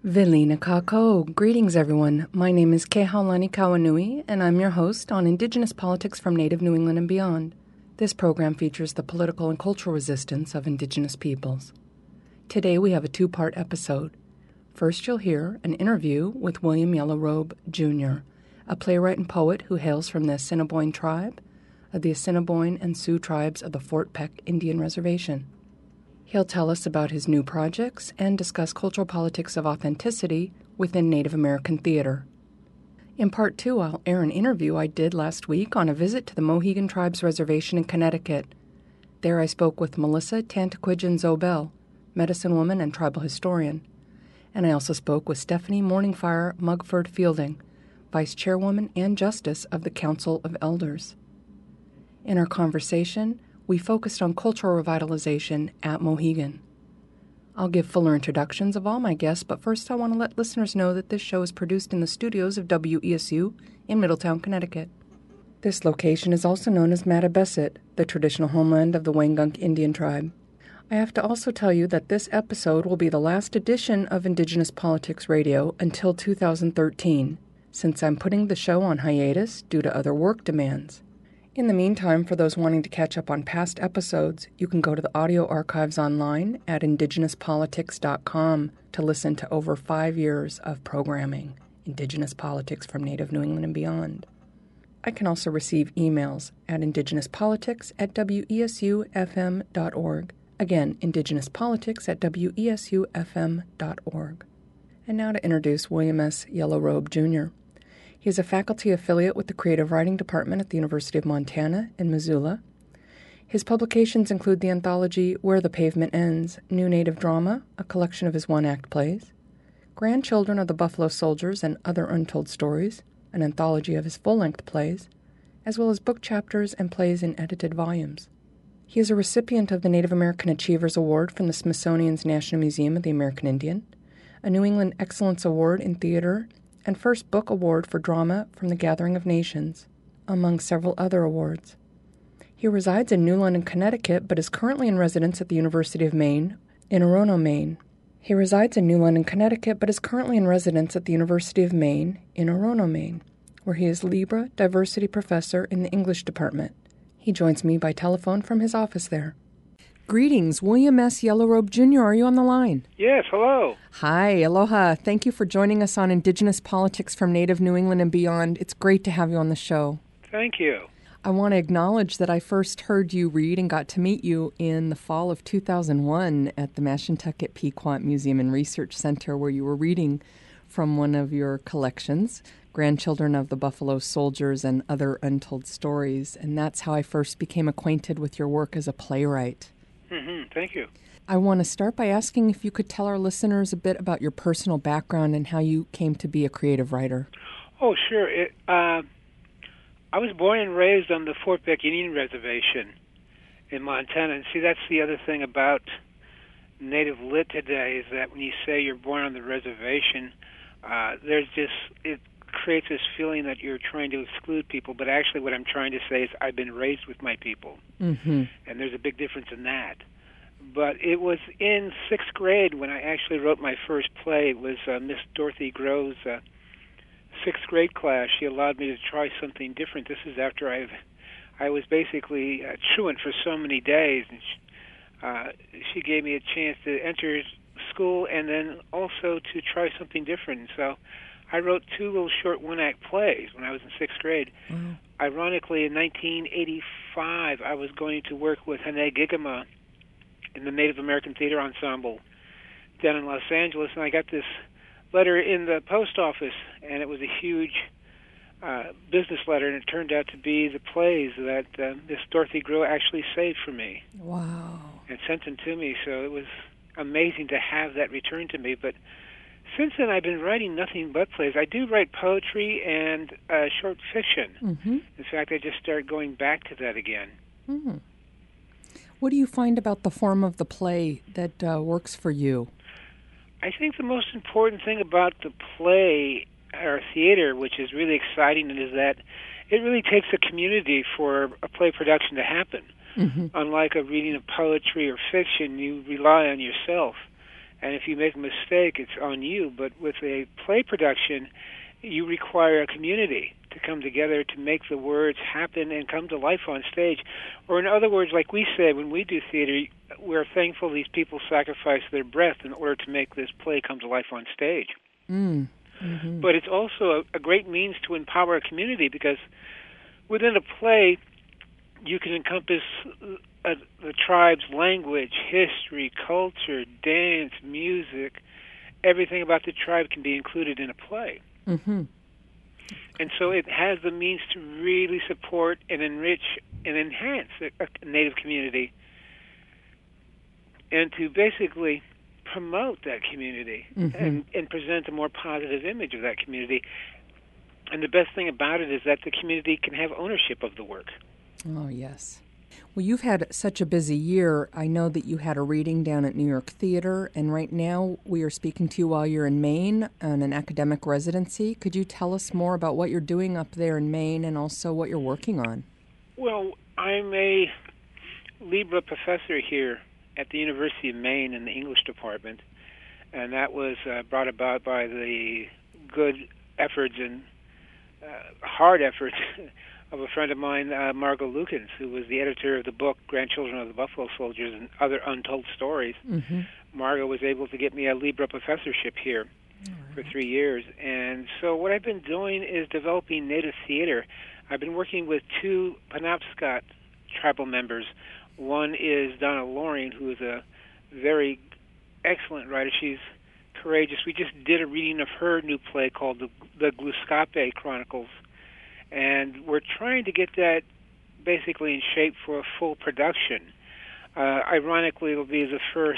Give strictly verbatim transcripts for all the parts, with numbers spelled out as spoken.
Velina Kako. Greetings, everyone. My name is Kehaulani Kawanui, and I'm your host on Indigenous Politics from Native New England and Beyond. This program features the political and cultural resistance of Indigenous peoples. Today we have a two-part episode. First, you'll hear an interview with William Yellow Robe, Junior, a playwright and poet who hails from the Assiniboine tribe of the Assiniboine and Sioux tribes of the Fort Peck Indian Reservation. He'll tell us about his new projects and discuss cultural politics of authenticity within Native American theater. In part two, I'll air an interview I did last week on a visit to the Mohegan Tribe's reservation in Connecticut. There I spoke with Melissa Tantaquidgeon Zobel, medicine woman and tribal historian. And I also spoke with Stephanie Morningfire Mugford Fielding, vice chairwoman and justice of the Council of Elders. In our conversation, we focused on cultural revitalization at Mohegan. I'll give fuller introductions of all my guests, but first I want to let listeners know that this show is produced in the studios of W E S U in Middletown, Connecticut. This location is also known as Mattabesett, the traditional homeland of the Wangunk Indian tribe. I have to also tell you that this episode will be the last edition of Indigenous Politics Radio until two thousand thirteen, since I'm putting the show on hiatus due to other work demands. In the meantime, for those wanting to catch up on past episodes, you can go to the audio archives online at indigenous politics dot com to listen to over five years of programming, Indigenous Politics from Native New England and Beyond. I can also receive emails at indigenouspolitics at w e s u f m dot org. Again, indigenouspolitics at w e s u f m dot org. And now to introduce William S. Yellow Robe, Junior He is a faculty affiliate with the Creative Writing Department at the University of Montana in Missoula. His publications include the anthology Where the Pavement Ends, New Native Drama, a collection of his one-act plays, Grandchildren of the Buffalo Soldiers and Other Untold Stories, an anthology of his full-length plays, as well as book chapters and plays in edited volumes. He is a recipient of the Native American Achievers Award from the Smithsonian's National Museum of the American Indian, a New England Excellence Award in Theater, and First Book Award for Drama from the Gathering of Nations, among several other awards. He resides in New London, Connecticut, but is currently in residence at the University of Maine in Orono, Maine. He resides in New London, Connecticut, but is currently in residence at the University of Maine in Orono, Maine, where he is Libra Diversity Professor in the English Department. He joins me by telephone from his office there. Greetings, William S. Yellow Robe, Junior Are you on the line? Yes, hello. Hi, aloha. Thank you for joining us on Indigenous Politics from Native New England and Beyond. It's great to have you on the show. Thank you. I want to acknowledge that I first heard you read and got to meet you in the fall of two thousand one at the Mashantucket Pequot Museum and Research Center, where you were reading from one of your collections, Grandchildren of the Buffalo Soldiers and Other Untold Stories, and that's how I first became acquainted with your work as a playwright. Mm-hmm. Thank you. I want to start by asking if you could tell our listeners a bit about your personal background and how you came to be a creative writer. Oh, sure. It, uh, I was born and raised on the Fort Peck Indian Reservation in Montana. And see, that's the other thing about Native Lit today is that when you say you're born on the reservation, uh, there's just, it creates this feeling that you're trying to exclude people, but actually what I'm trying to say is I've been raised with my people, mm-hmm. and there's a big difference in that. But it was in sixth grade when I actually wrote my first play. It was uh, Miss Dorothy Grove's uh, sixth grade class. She allowed me to try something different. This is after I've, I was basically uh, truant for so many days, and she, uh, she gave me a chance to enter school and then also to try something different. So I wrote two little short one-act plays when I was in sixth grade. Mm. Ironically, in nineteen eighty-five, I was going to work with Hene Gigama in the Native American Theater Ensemble down in Los Angeles, and I got this letter in the post office, and it was a huge uh, business letter, and it turned out to be the plays that uh, Miss Dorothy Grove actually saved for me. Wow. And sent them to me, so it was amazing to have that returned to me. But since then, I've been writing nothing but plays. I do write poetry and uh, short fiction. Mm-hmm. In fact, I just started going back to that again. Mm-hmm. What do you find about the form of the play that uh, works for you? I think the most important thing about the play or theater, which is really exciting, is that it really takes a community for a play production to happen. Mm-hmm. Unlike a reading of poetry or fiction, you rely on yourself. and if you make a mistake, it's on you. But with a play production, you require a community to come together to make the words happen and come to life on stage. Or in other words, like we say when we do theater, we're thankful these people sacrifice their breath in order to make this play come to life on stage. Mm. Mm-hmm. But it's also a, a great means to empower a community, because within a play, you can encompass a, the tribe's language, history, culture, dance, music. Everything about the tribe can be included in a play. Mm-hmm. And so it has the means to really support and enrich and enhance a, a Native community, and to basically promote that community, mm-hmm. and, and present a more positive image of that community. And the best thing about it is that the community can have ownership of the work. Oh, yes. Well, you've had such a busy year. I know that you had a reading down at New York Theater, and right now we are speaking to you while you're in Maine on an academic residency. Could you tell us more about what you're doing up there in Maine and also what you're working on? Well, I'm a Libra professor here at the University of Maine in the English department, and that was uh, brought about by the good efforts and uh, hard efforts of a friend of mine, uh, Margot Lukens, who was the editor of the book Grandchildren of the Buffalo Soldiers and Other Untold Stories. Mm-hmm. Margot was able to get me a Libra professorship here right. for three years. And so what I've been doing is developing Native theater. I've been working with two Penobscot tribal members. One is Donna Loring, who is a very excellent writer. She's courageous. We just did a reading of her new play called The, the Gluskape Chronicles, and we're trying to get that basically in shape for a full production. Uh, ironically, it'll be the first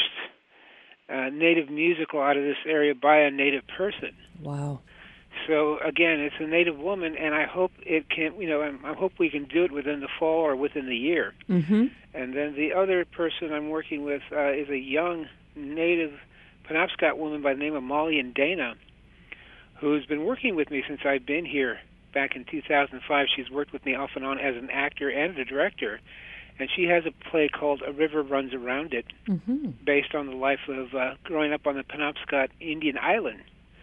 uh, Native musical out of this area by a Native person. Wow. So, again, it's a Native woman, and I hope it can, you know, I, I hope we can do it within the fall or within the year. Mm-hmm. And then the other person I'm working with uh, is a young Native Penobscot woman by the name of Molly and Dana, who's been working with me since I've been here back in two thousand five. She's worked with me off and on as an actor and a director, and she has a play called A River Runs Around It, mm-hmm. based on the life of uh, growing up on the Penobscot Indian island.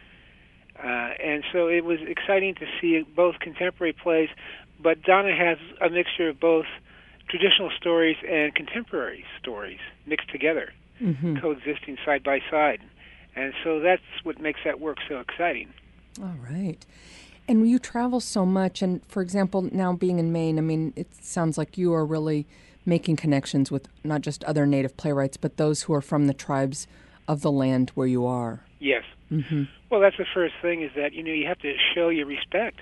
Uh, and so it was exciting to see both contemporary plays, but Donna has a mixture of both traditional stories and contemporary stories mixed together, mm-hmm. coexisting side by side. And so that's what makes that work so exciting. All right. And you travel so much, and for example, now being in Maine, I mean, it sounds like you are really making connections with not just other Native playwrights, but those who are from the tribes of the land where you are. Yes. Mm-hmm. Well, that's the first thing, is that, you know, you have to show your respect.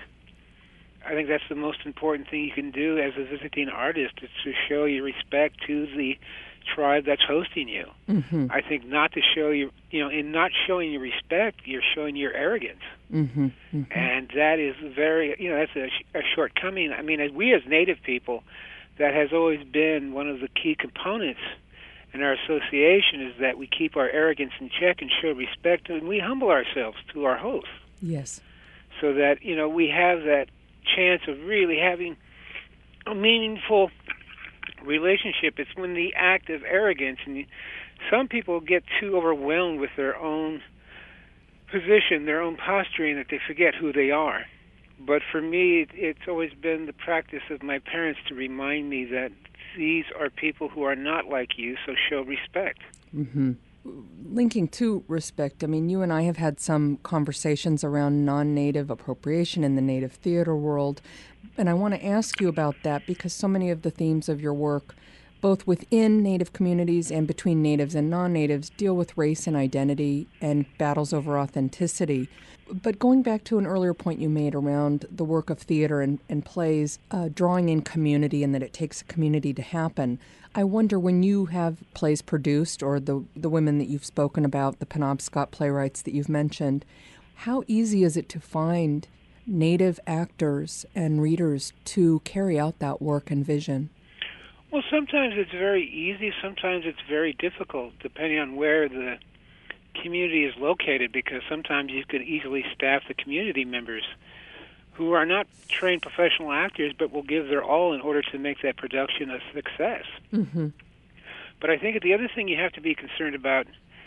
I think that's the most important thing you can do as a visiting artist, is to show your respect to the tribe that's hosting you. Mm-hmm. I think not to show you, you know, in not showing your respect, you're showing your arrogance. Mm-hmm. Mm-hmm. And that is very, you know, that's a, a shortcoming. I mean, as we as Native people, that has always been one of the key components in our association, is that we keep our arrogance in check and show respect, and we humble ourselves to our host. Yes. So that, you know, we have that chance of really having a meaningful relationship. It's when the act of arrogance, and some people get too overwhelmed with their own position, their own posturing, that they forget who they are. But for me, it's always been the practice of my parents to remind me that these are people who are not like you, so show respect. Mm-hmm. Linking to respect, I mean, you and I have had some conversations around non-Native appropriation in the Native theater world, and I want to ask you about that because so many of the themes of your work, both within Native communities and between Natives and non-Natives, deal with race and identity and battles over authenticity. But going back to an earlier point you made around the work of theater and, and plays, uh, drawing in community and that it takes a community to happen, I wonder, when you have plays produced, or the, the women that you've spoken about, the Penobscot playwrights that you've mentioned, how easy is it to find Native actors and readers to carry out that work and vision? Well, sometimes it's very easy, sometimes it's very difficult, depending on where the community is located, because sometimes you could easily staff the community members who are not trained professional actors but will give their all in order to make that production a success. Mm-hmm. But I think the other thing you have to be concerned about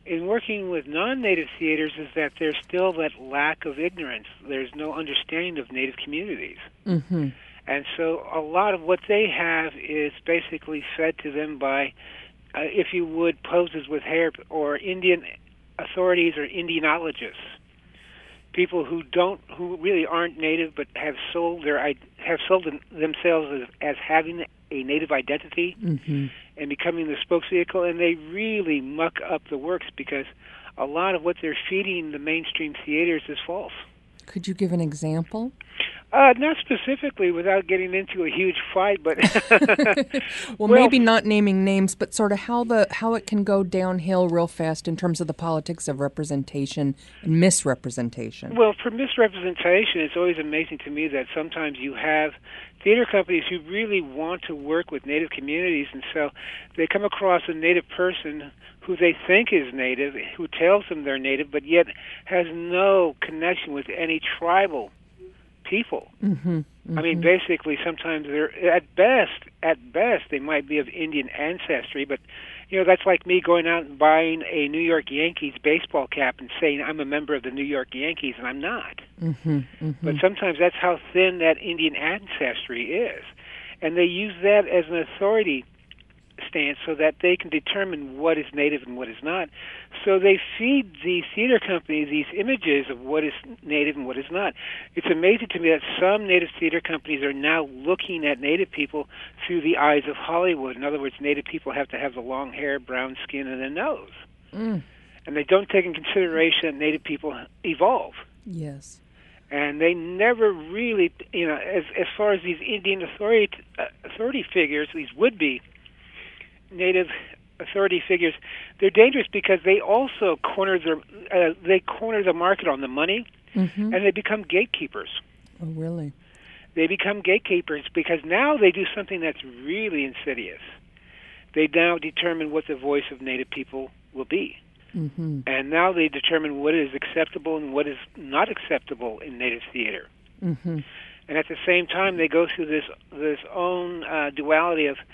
in working with non-Native theaters is that there's still that lack of ignorance. There's no understanding of Native communities. Mm-hmm. And so a lot of what they have is basically fed to them by, uh, if you would, poses with hair or Indian authorities or Indianologists, people who don't, who really aren't Native but have sold their have sold themselves as, as having a Native identity mm-hmm. and becoming the spokesvehicle, and they really muck up the works because a lot of what they're feeding the mainstream theaters is false. Could you give an example? Uh, not specifically, without getting into a huge fight, but well, well, maybe not naming names, but sort of how the how it can go downhill real fast in terms of the politics of representation and misrepresentation. Well, for misrepresentation, it's always amazing to me that sometimes you have theater companies who really want to work with Native communities, and so they come across a Native person who they think is Native, who tells them they're Native, but yet has no connection with any tribal people. Mm-hmm, mm-hmm. I mean, basically, sometimes they're at best, at best, they might be of Indian ancestry. But you know, that's like me going out and buying a New York Yankees baseball cap and saying I'm a member of the New York Yankees, and I'm not. Mm-hmm, mm-hmm. But sometimes that's how thin that Indian ancestry is, and they use that as an authority stance so that they can determine what is Native and what is not. So they feed these theater companies these images of what is Native and what is not. It's amazing to me that some Native theater companies are now looking at Native people through the eyes of Hollywood. In other words, Native people have to have the long hair, brown skin, and a nose. Mm. And they don't take in consideration that Native people evolve. Yes. And they never really, you know, as as far as these Indian authority uh, authority figures, these would-be Native authority figures, they're dangerous because they also corner their uh, they corner the market on the money, mm-hmm. and they become gatekeepers. Oh, really? They become gatekeepers because now they do something that's really insidious. They now determine what the voice of Native people will be. Mm-hmm. And now they determine what is acceptable and what is not acceptable in Native theater. Mm-hmm. And at the same time, they go through this this own uh, duality of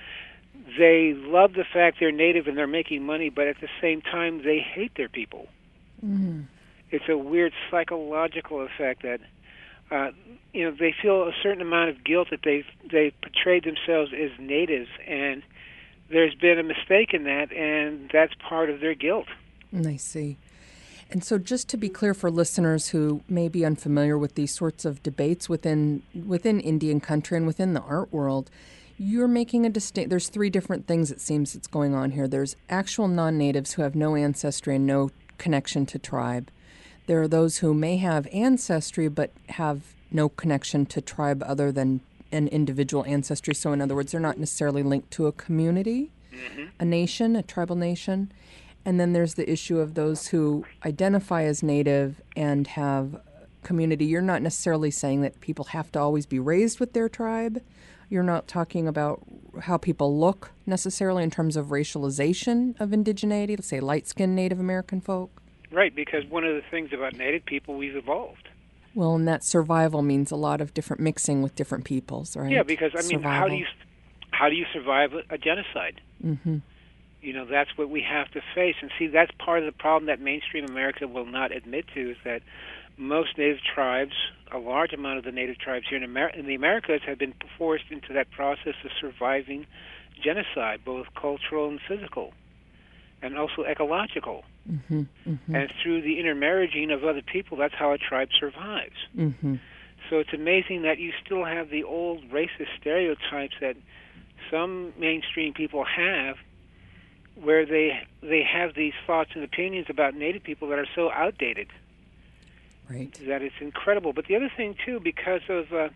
they love the fact they're Native and they're making money, but at the same time, they hate their people. Mm-hmm. It's a weird psychological effect that, uh, you know, they feel a certain amount of guilt that they've, they've portrayed themselves as Natives, and there's been a mistake in that, and that's part of their guilt. I see. And so just to be clear for listeners who may be unfamiliar with these sorts of debates within within Indian country and within the art world, you're making a distinct. There's three different things it seems that's going on here. There's actual non-natives who have no ancestry and no connection to tribe. There are those who may have ancestry but have no connection to tribe other than an individual ancestry. So in other words, they're not necessarily linked to a community, mm-hmm. a nation, a tribal nation. And then there's the issue of those who identify as Native and have community. You're not necessarily saying that people have to always be raised with their tribe. You're not talking about how people look necessarily in terms of racialization of indigeneity, let's say light-skinned Native American folk. Right, because one of the things about Native people, we've evolved. Well, and that survival means a lot of different mixing with different peoples, right? Yeah, because, I mean, survival. how do you how do you survive a, a genocide? Mm-hmm. You know, that's what we have to face. And see, that's part of the problem that mainstream America will not admit to, is that most Native tribes, a large amount of the Native tribes here in, Amer- in the Americas, have been forced into that process of surviving genocide, both cultural and physical, and also ecological. Mm-hmm, mm-hmm. And through the intermarrying of other people, that's how a tribe survives. Mm-hmm. So it's amazing that you still have the old racist stereotypes that some mainstream people have, where they they have these thoughts and opinions about Native people that are so outdated. Right. That it's incredible. But the other thing, too, because of, uh,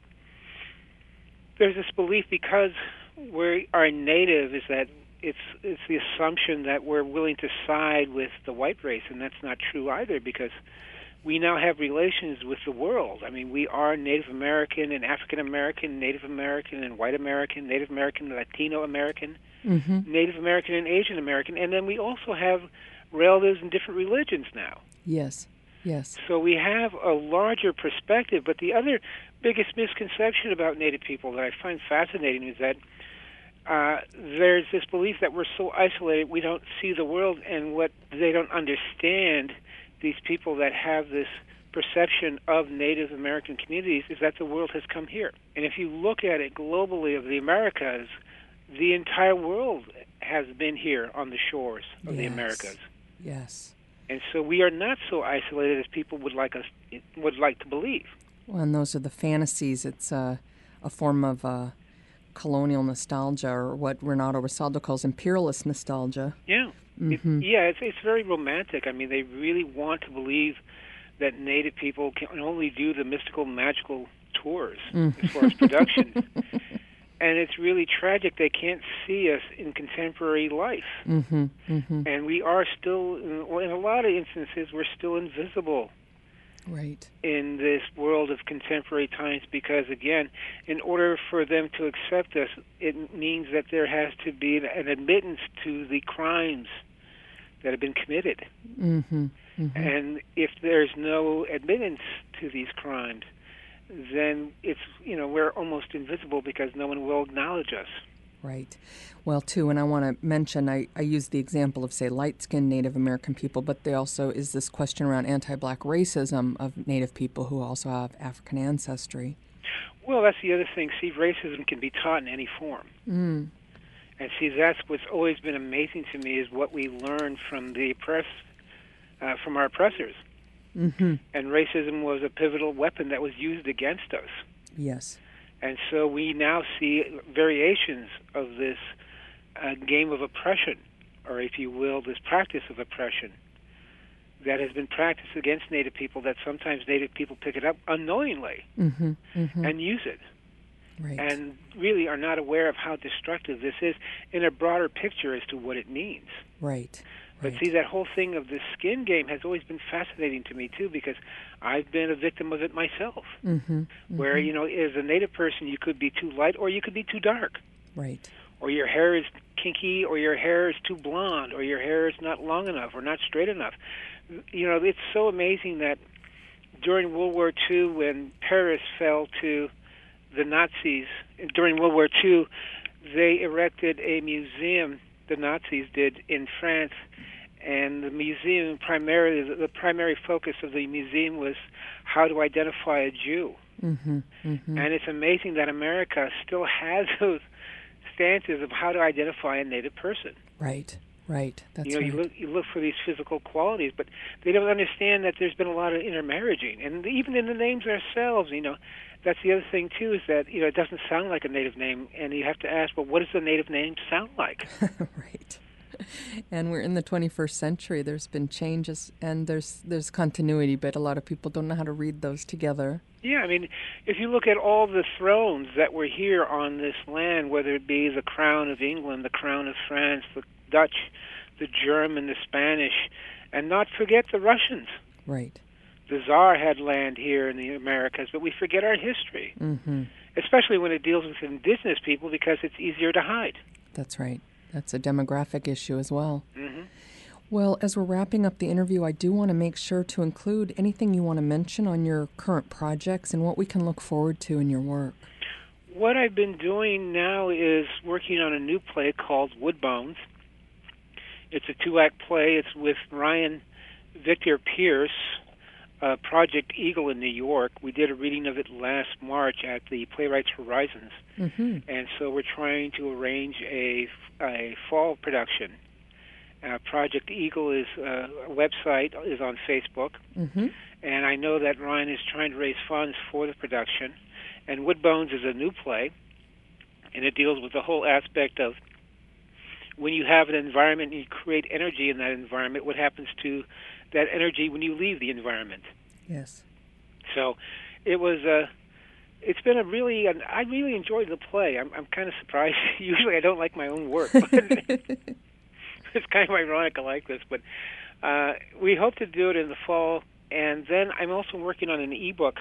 there's this belief because we are Native, is that it's it's the assumption that we're willing to side with the white race, and that's not true either, because we now have relations with the world. I mean, we are Native American and African American, Native American and white American, Native American and Latino American, mm-hmm. Native American and Asian American, and then we also have relatives in different religions now. Yes, yes. So we have a larger perspective, but the other biggest misconception about Native people that I find fascinating is that uh, there's this belief that we're so isolated we don't see the world, and what they don't understand, these people that have this perception of Native American communities, is that the world has come here. And if you look at it globally of the Americas, the entire world has been here on the shores of yes. the Americas. Yes. And so we are not so isolated as people would like us would like to believe. Well, and those are the fantasies. It's uh, a form of uh, colonial nostalgia, or what Renato Rosaldo calls imperialist nostalgia. Yeah. Mm-hmm. It, yeah, it's, it's very romantic. I mean, they really want to believe that Native people can only do the mystical, magical tours mm. as far as productions. And it's really tragic they can't see us in contemporary life. Mm-hmm, mm-hmm. And we are still, in a lot of instances, we're still invisible right. in this world of contemporary times because, again, in order for them to accept us, it means that there has to be an admittance to the crimes that have been committed. Mm-hmm, mm-hmm. And if there's no admittance to these crimes, then it's, you know, we're almost invisible because no one will acknowledge us. Right. Well, too, and I want to mention, I, I use the example of, say, light-skinned Native American people, but there also is this question around anti-black racism of Native people who also have African ancestry. Well, that's the other thing. See, racism can be taught in any form. Mm. And see, that's what's always been amazing to me is what we learn from the oppress, uh, from our oppressors. Mm-hmm. And racism was a pivotal weapon that was used against us. Yes. And so we now see variations of this uh, game of oppression, or if you will, this practice of oppression that has been practiced against Native people, that sometimes Native people pick it up unknowingly mm-hmm. Mm-hmm. and use it. Right. And really are not aware of how destructive this is in a broader picture as to what it means. Right. But see, that whole thing of the skin game has always been fascinating to me, too, because I've been a victim of it myself, mm-hmm, mm-hmm. where, you know, as a Native person, you could be too light or you could be too dark. Right. Or your hair is kinky, or your hair is too blonde, or your hair is not long enough or not straight enough. You know, it's so amazing that during World War Two, when Paris fell to the Nazis, during World War Two, they erected a museum, the Nazis did, in France. And the museum, primarily, the primary focus of the museum was how to identify a Jew. Mm-hmm, mm-hmm. And it's amazing that America still has those stances of how to identify a Native person. Right, right. That's you know, right. you look, you look for these physical qualities, but they don't understand that there's been a lot of intermarrying. And even in the names ourselves, you know, that's the other thing, too, is that, you know, it doesn't sound like a Native name. And you have to ask, well, what does the Native name sound like? Right. And we're in the twenty-first century. There's been changes, and there's there's continuity, but a lot of people don't know how to read those together. Yeah, I mean, if you look at all the thrones that were here on this land, whether it be the crown of England, the crown of France, the Dutch, the German, the Spanish, and not forget the Russians. Right. The Tsar had land here in the Americas, but we forget our history, mm-hmm. especially when it deals with indigenous people because it's easier to hide. That's right. That's a demographic issue as well. Mm-hmm. Well, as we're wrapping up the interview, I do want to make sure to include anything you want to mention on your current projects and what we can look forward to in your work. What I've been doing now is working on a new play called Woodbones. It's a two-act play. It's with Ryan Victor Pierce, uh, Project Eagle in New York. We did a reading of it last March at the Playwrights Horizons. Mm-hmm. And so we're trying to arrange a, a fall production. Uh, Project Eagle is uh, a website, is on Facebook. Mm-hmm. And I know that Ryan is trying to raise funds for the production. And Woodbones is a new play, and it deals with the whole aspect of when you have an environment and you create energy in that environment, what happens to that energy when you leave the environment. Yes. So it was a, it's been a really, I really enjoyed the play. I'm, I'm kind of surprised. Usually I don't like my own work. But it's kind of ironic I like this. But uh, we hope to do it in the fall. And then I'm also working on an e-book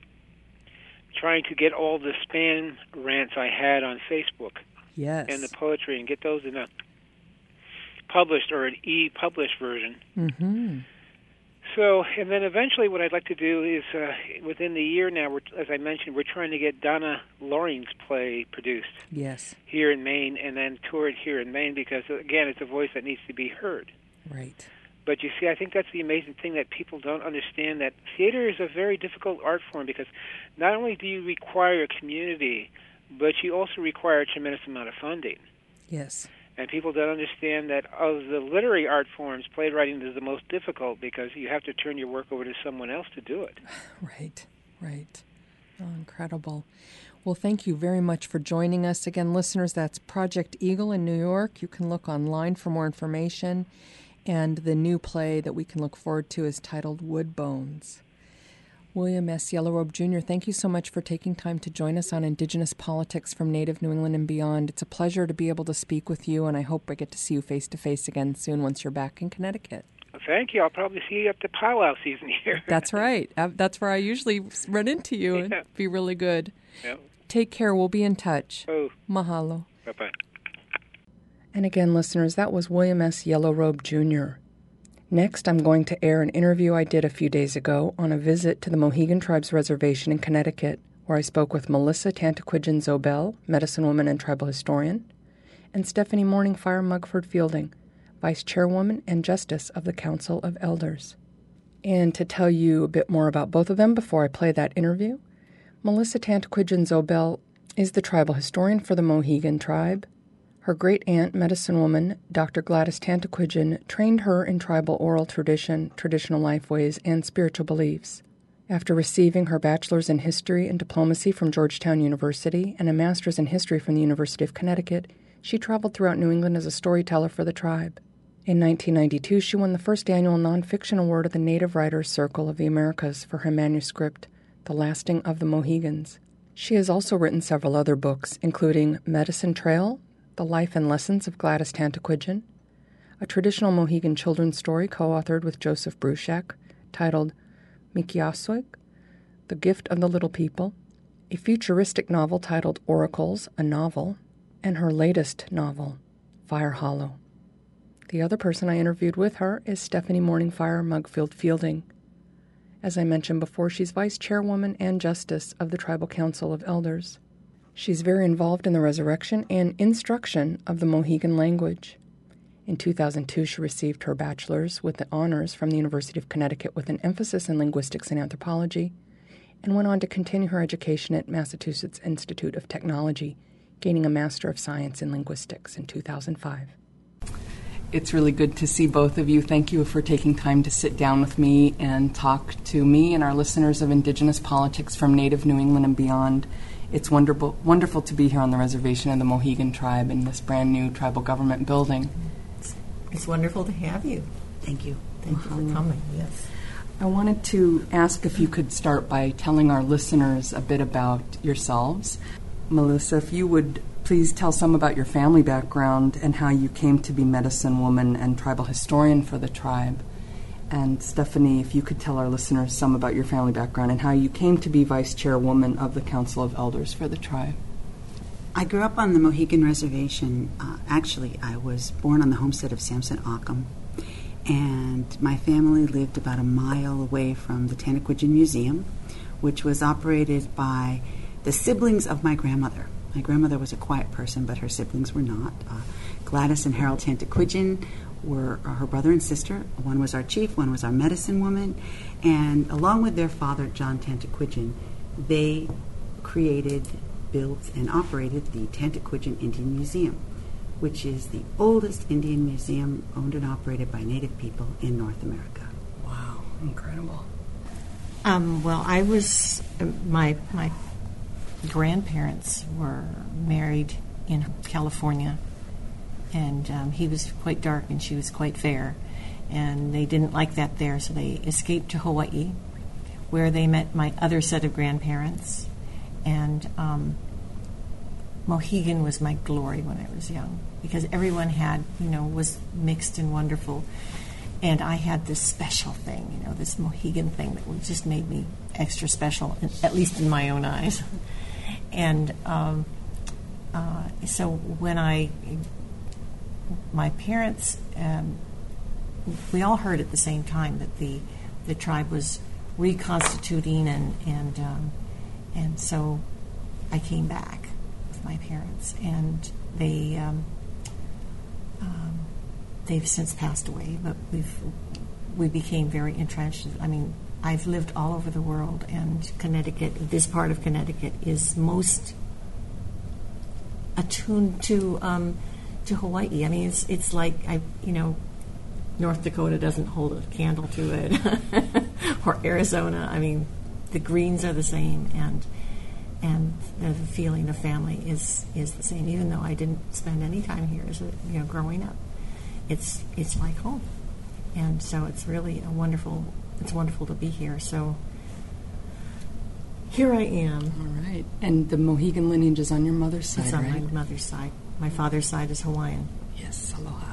trying to get all the spam rants I had on Facebook. Yes. And the poetry and get those in a published or an e-published version. Mm-hmm. So, and then eventually what I'd like to do is, uh, within the year now, we're, as I mentioned, we're trying to get Donna Loring's play produced. Yes. Here in Maine, and then toured here in Maine, because, again, it's a voice that needs to be heard. Right. But you see, I think that's the amazing thing, that people don't understand, that theater is a very difficult art form, because not only do you require a community, but you also require a tremendous amount of funding. Yes. And people don't understand that of the literary art forms, playwriting is the most difficult, because you have to turn your work over to someone else to do it. Right, right. Oh, incredible. Well, thank you very much for joining us. Again, listeners, that's Project Eagle in New York. You can look online for more information. And the new play that we can look forward to is titled Wood Bones. William S. Yellowrobe, Junior, thank you so much for taking time to join us on Indigenous Politics from Native New England and beyond. It's a pleasure to be able to speak with you, and I hope I get to see you face-to-face again soon once you're back in Connecticut. Well, thank you. I'll probably see you up to powwow season here. That's right. That's where I usually run into you. Yeah. It'd be really good. Yeah. Take care. We'll be in touch. Oh. Mahalo. Bye-bye. And again, listeners, that was William S. Yellowrobe, Junior Next, I'm going to air an interview I did a few days ago on a visit to the Mohegan Tribe's reservation in Connecticut, where I spoke with Melissa Tantaquidgeon Zobel, medicine woman and tribal historian, and Stephanie Morningfire Mugford Fielding, vice chairwoman and justice of the Council of Elders. And to tell you a bit more about both of them before I play that interview, Melissa Tantaquidgeon Zobel is the tribal historian for the Mohegan Tribe. Her great-aunt, medicine woman, Doctor Gladys Tantaquidgeon, trained her in tribal oral tradition, traditional life ways, and spiritual beliefs. After receiving her bachelor's in history and diplomacy from Georgetown University and a master's in history from the University of Connecticut, she traveled throughout New England as a storyteller for the tribe. In nineteen ninety-two, she won the first annual nonfiction award at the Native Writers Circle of the Americas for her manuscript, The Lasting of the Mohegans. She has also written several other books, including Medicine Trail, The Life and Lessons of Gladys Tantaquidgeon, a traditional Mohegan children's story co-authored with Joseph Bruchac, titled Mikiaswig, The Gift of the Little People, a futuristic novel titled Oracles, a Novel, and her latest novel, Fire Hollow. The other person I interviewed with her is Stephanie Morningfire Mugfield Fielding. As I mentioned before, she's vice chairwoman and justice of the Tribal Council of Elders. She's very involved in the resurrection and instruction of the Mohegan language. In two thousand two, she received her bachelor's with the honors from the University of Connecticut with an emphasis in linguistics and anthropology, and went on to continue her education at Massachusetts Institute of Technology, gaining a Master of Science in Linguistics in two thousand five. It's really good to see both of you. Thank you for taking time to sit down with me and talk to me and our listeners of Indigenous Politics from Native New England and beyond. It's wonderful, wonderful to be here on the reservation of the Mohegan Tribe in this brand new tribal government building. It's, it's wonderful to have you. Thank you. Thank you for coming. Yes. I wanted to ask if you could start by telling our listeners a bit about yourselves. Melissa, if you would please tell some about your family background and how you came to be medicine woman and tribal historian for the tribe. And Stephanie, if you could tell our listeners some about your family background and how you came to be vice chairwoman of the Council of Elders for the tribe. I grew up on the Mohegan Reservation. Uh, actually, I was born on the homestead of Samson Occam, and my family lived about a mile away from the Tantaquidgeon Museum, which was operated by the siblings of my grandmother. My grandmother was a quiet person, but her siblings were not. Uh, Gladys and Harold Tantaquidgeon were her brother and sister. One was our chief, one was our medicine woman, and along with their father, John Tantaquidgeon, they created, built, and operated the Tantaquidgeon Indian Museum, which is the oldest Indian museum owned and operated by Native people in North America. Wow, incredible. Um, well, I was, uh, my my grandparents were married in California, and um, he was quite dark and she was quite fair, and they didn't like that there, so they escaped to Hawaii, where they met my other set of grandparents, and um, Mohegan was my glory when I was young, because everyone had, you know, was mixed and wonderful, and I had this special thing, you know, this Mohegan thing that just made me extra special, at least in my own eyes. And um, uh, so when I, my parents, um, we all heard at the same time that the the tribe was reconstituting, and and um, and so I came back with my parents, and they um, um, they've since passed away, but we've we became very entrenched. I mean, I've lived all over the world, and Connecticut, this part of Connecticut, is most attuned to um, to Hawaii. I mean, it's it's like I you know. North Dakota doesn't hold a candle to it, or Arizona. I mean, the greens are the same, and and the feeling of family is, is the same. Even though I didn't spend any time here, as a, you know, growing up, it's it's like home, and so it's really a wonderful. It's wonderful to be here. So here I am. All right, and the Mohegan lineage is on your mother's side, it's on right? my mother's side. My father's side is Hawaiian. Yes, aloha.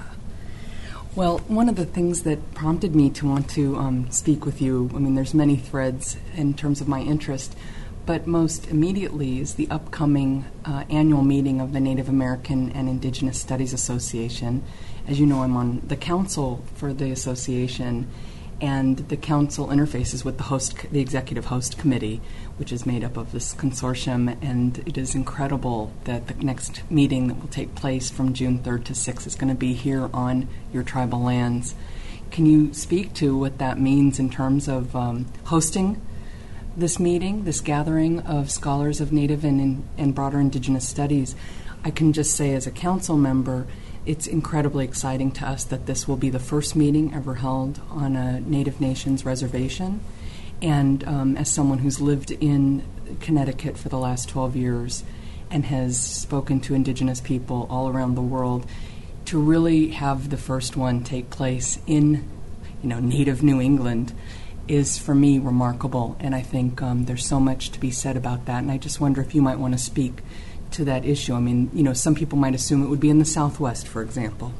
Well, one of the things that prompted me to want to um, speak with you, I mean, there's many threads in terms of my interest, but most immediately is the upcoming uh, annual meeting of the Native American and Indigenous Studies Association. As you know, I'm on the council for the association, and the council interfaces with the host, the executive host committee, which is made up of this consortium, and it is incredible that the next meeting that will take place from June third to sixth is going to be here on your tribal lands. Can you speak to what that means in terms of um, hosting this meeting, this gathering of scholars of Native and, and broader Indigenous studies? I can just say as a council member, it's incredibly exciting to us that this will be the first meeting ever held on a Native Nations reservation. And um, as someone who's lived in Connecticut for the last twelve years and has spoken to Indigenous people all around the world, to really have the first one take place in, you know, native New England is, for me, remarkable. And I think um, there's so much to be said about that. And I just wonder if you might want to speak to that issue. I mean, you know, some people might assume it would be in the Southwest, for example.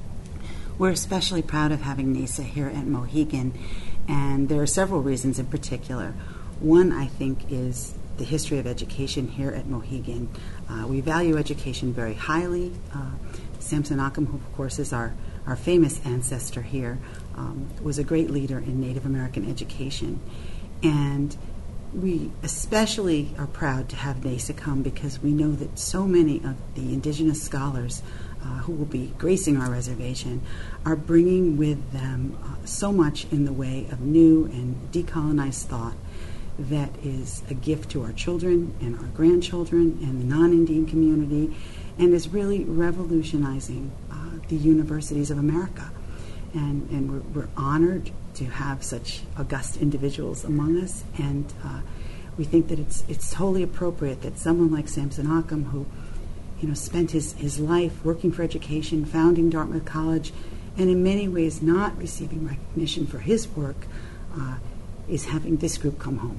We're especially proud of having NASA here at Mohegan, and there are several reasons in particular. One, I think, is the history of education here at Mohegan. Uh, we value education very highly. Uh, Samson Occom, who of course is our, our famous ancestor here, um, was a great leader in Native American education. And we especially are proud to have NASA come because we know that so many of the Indigenous scholars uh, who will be gracing our reservation are bringing with them uh, so much in the way of new and decolonized thought that is a gift to our children and our grandchildren and the non-Indian community, and is really revolutionizing uh, the universities of America. And, and we're, we're honored to have such august individuals among us, and uh, we think that it's it's totally appropriate that someone like Samson Occom, who, you know, spent his, his life working for education, founding Dartmouth College, and in many ways not receiving recognition for his work, uh, is having this group come home.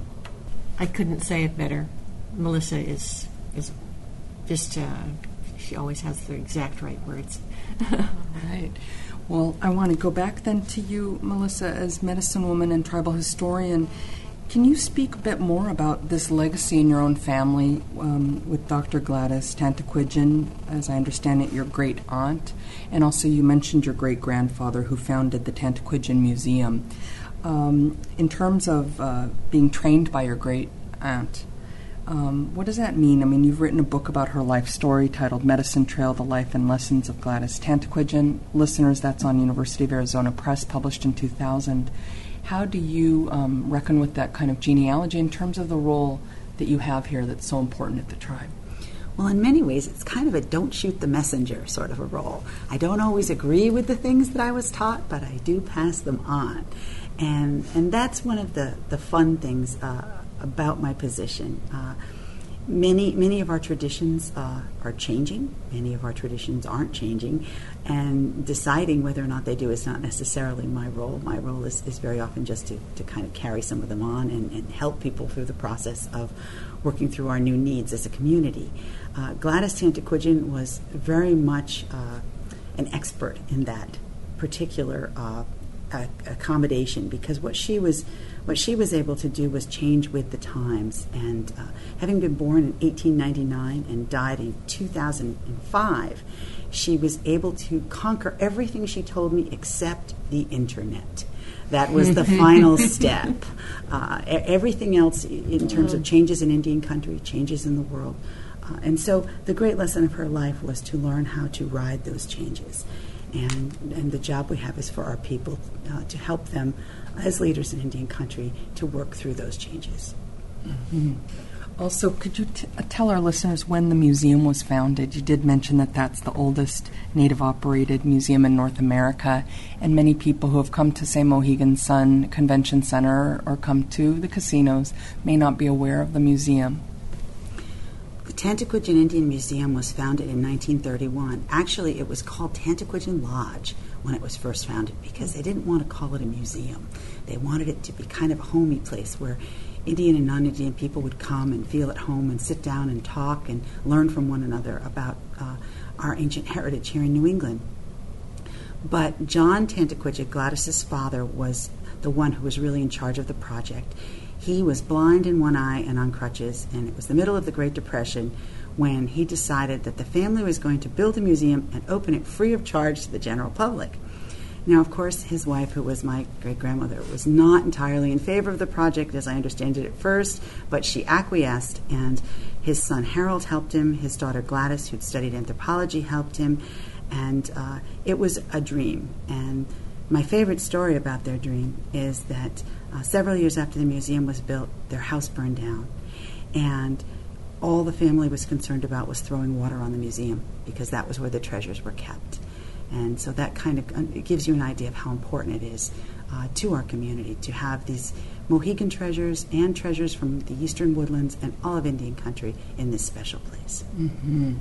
I couldn't say it better. Melissa is is just, uh, she always has the exact right words. All right. Well, I want to go back then to you, Melissa, as medicine woman and tribal historian. Can you speak a bit more about this legacy in your own family um, with Doctor Gladys Tantaquidgeon, as I understand it, your great aunt, and also you mentioned your great-grandfather who founded the Tantaquidgeon Museum. Um, in terms of uh, being trained by your great-aunt, Um, what does that mean? I mean, you've written a book about her life story titled Medicine Trail, The Life and Lessons of Gladys Tantaquidgeon. Listeners, that's on University of Arizona Press, published in two thousand. How do you um, reckon with that kind of genealogy in terms of the role that you have here that's so important at the tribe? Well, in many ways, it's kind of a don't shoot the messenger sort of a role. I don't always agree with the things that I was taught, but I do pass them on. And and that's one of the, the fun things uh, about my position. Uh, many many of our traditions uh, are changing. Many of our traditions aren't changing. And deciding whether or not they do is not necessarily my role. My role is, is very often just to, to kind of carry some of them on and, and help people through the process of working through our new needs as a community. Uh, Gladys Tantaquidgeon was very much uh, an expert in that particular uh, a- accommodation, because what she was what she was able to do was change with the times. And uh, having been born in eighteen ninety-nine and died in two thousand five, she was able to conquer everything she told me except the internet. That was the final step. Uh, e- everything else in terms of changes in Indian country, changes in the world. Uh, and so the great lesson of her life was to learn how to ride those changes. And, and the job we have is for our people uh, to help them as leaders in Indian country to work through those changes. Mm-hmm. Also, could you t- tell our listeners when the museum was founded? You did mention that that's the oldest Native-operated museum in North America, and many people who have come to, say, Mohegan Sun Convention Center or come to the casinos may not be aware of the museum. The Tantaquidgeon Indian Museum was founded in nineteen thirty-one. Actually, it was called Tantaquidgeon Lodge when it was first founded because they didn't want to call it a museum. They wanted it to be kind of a homey place where Indian and non-Indian people would come and feel at home and sit down and talk and learn from one another about uh, our ancient heritage here in New England. But John Tantaquidgeon, Gladys's father, was the one who was really in charge of the project. He was blind in one eye and on crutches, and it was the middle of the Great Depression when he decided that the family was going to build a museum and open it free of charge to the general public. Now, of course, his wife, who was my great-grandmother, was not entirely in favor of the project, as I understand it at first, but she acquiesced, and his son Harold helped him, his daughter Gladys, who'd studied anthropology, helped him, and uh, it was a dream. And my favorite story about their dream is that uh, several years after the museum was built, their house burned down, and all the family was concerned about was throwing water on the museum, because that was where the treasures were kept. And so that kind of it gives you an idea of how important it is uh, to our community to have these Mohegan treasures and treasures from the eastern woodlands and all of Indian country in this special place. Mm-hmm.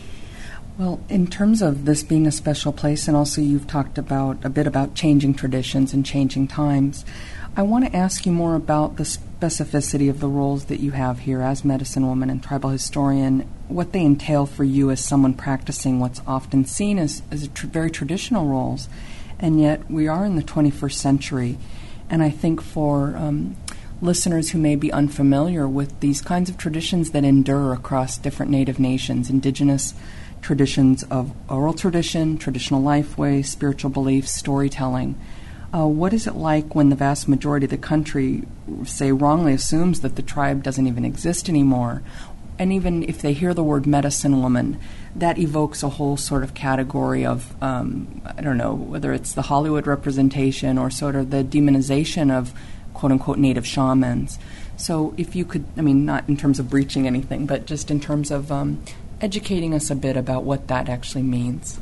Well, in terms of this being a special place, and also you've talked about a bit about changing traditions and changing times, I want to ask you more about the specificity of the roles that you have here as medicine woman and tribal historian, what they entail for you as someone practicing what's often seen as, as tr- very traditional roles. And yet we are in the twenty-first century. And I think for um, listeners who may be unfamiliar with these kinds of traditions that endure across different Native nations, indigenous traditions of oral tradition, traditional life ways, spiritual beliefs, storytelling, Uh, what is it like when the vast majority of the country, say, wrongly assumes that the tribe doesn't even exist anymore? And even if they hear the word medicine woman, that evokes a whole sort of category of, um, I don't know, whether it's the Hollywood representation or sort of the demonization of quote-unquote native shamans. So if you could, I mean, not in terms of breaching anything, but just in terms of um, educating us a bit about what that actually means.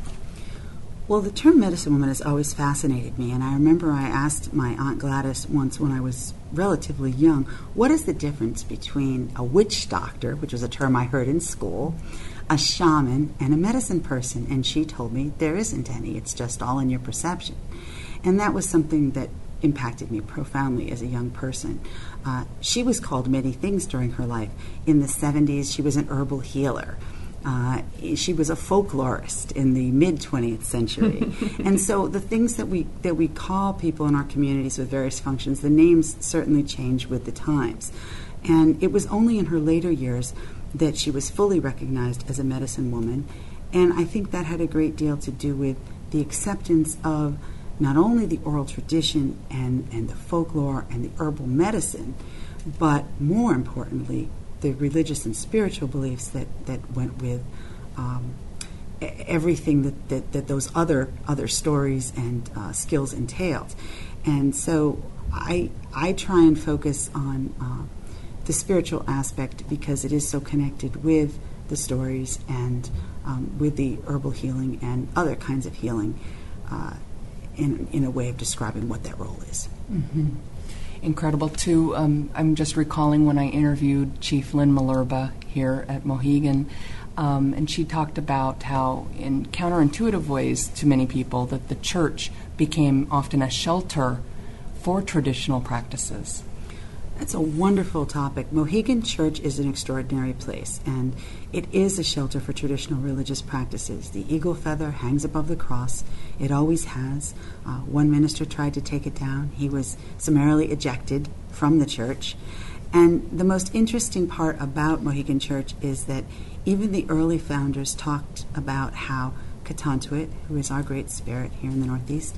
Well, the term medicine woman has always fascinated me, and I remember I asked my Aunt Gladys once when I was relatively young, what is the difference between a witch doctor, which was a term I heard in school, a shaman, and a medicine person? And she told me there isn't any. It's just all in your perception. And that was something that impacted me profoundly as a young person. Uh, she was called many things during her life. In the seventies, she was an herbal healer. Uh, she was a folklorist in the mid-twentieth century. And so the things that we that we call people in our communities with various functions, the names certainly change with the times. And it was only in her later years that she was fully recognized as a medicine woman. And I think that had a great deal to do with the acceptance of not only the oral tradition and, and the folklore and the herbal medicine, but more importantly, the religious and spiritual beliefs that, that went with um, everything that, that, that those other other stories and uh, skills entailed. And so I I try and focus on uh, the spiritual aspect because it is so connected with the stories and um, with the herbal healing and other kinds of healing uh, in, in a way of describing what that role is. Mm-hmm. Incredible, too. Um, I'm just recalling when I interviewed Chief Lynn Malerba here at Mohegan, um, and she talked about how, in counterintuitive ways to many people, that the church became often a shelter for traditional practices. That's a wonderful topic. Mohegan Church is an extraordinary place, and it is a shelter for traditional religious practices. The eagle feather hangs above the cross. It always has. Uh, one minister tried to take it down. He was summarily ejected from the church. And the most interesting part about Mohegan Church is that even the early founders talked about how Katantuit, who is our great spirit here in the Northeast,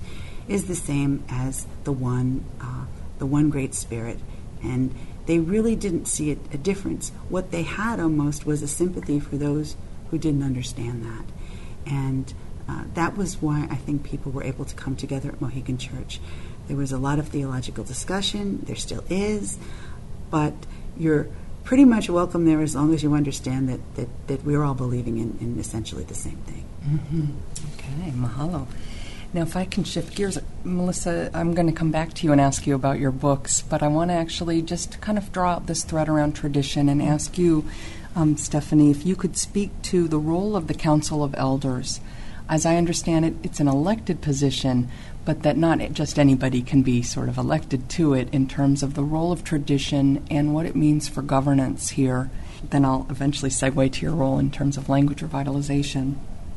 is the same as the one, uh, the one Great Spirit. And they really didn't see a, a difference. What they had almost was a sympathy for those who didn't understand that. And uh, that was why I think people were able to come together at Mohegan Church. There was a lot of theological discussion, there still is, but you're pretty much welcome there as long as you understand that, that, that we're all believing in, in essentially the same thing. Mm-hmm. Okay, mahalo. Now, if I can shift gears, Melissa, I'm going to come back to you and ask you about your books, but I want to actually just kind of draw out this thread around tradition and ask you, um, Stephanie, if you could speak to the role of the Council of Elders. As I understand it, it's an elected position, but that not just anybody can be sort of elected to it in terms of the role of tradition and what it means for governance here. Then I'll eventually segue to your role in terms of language revitalization.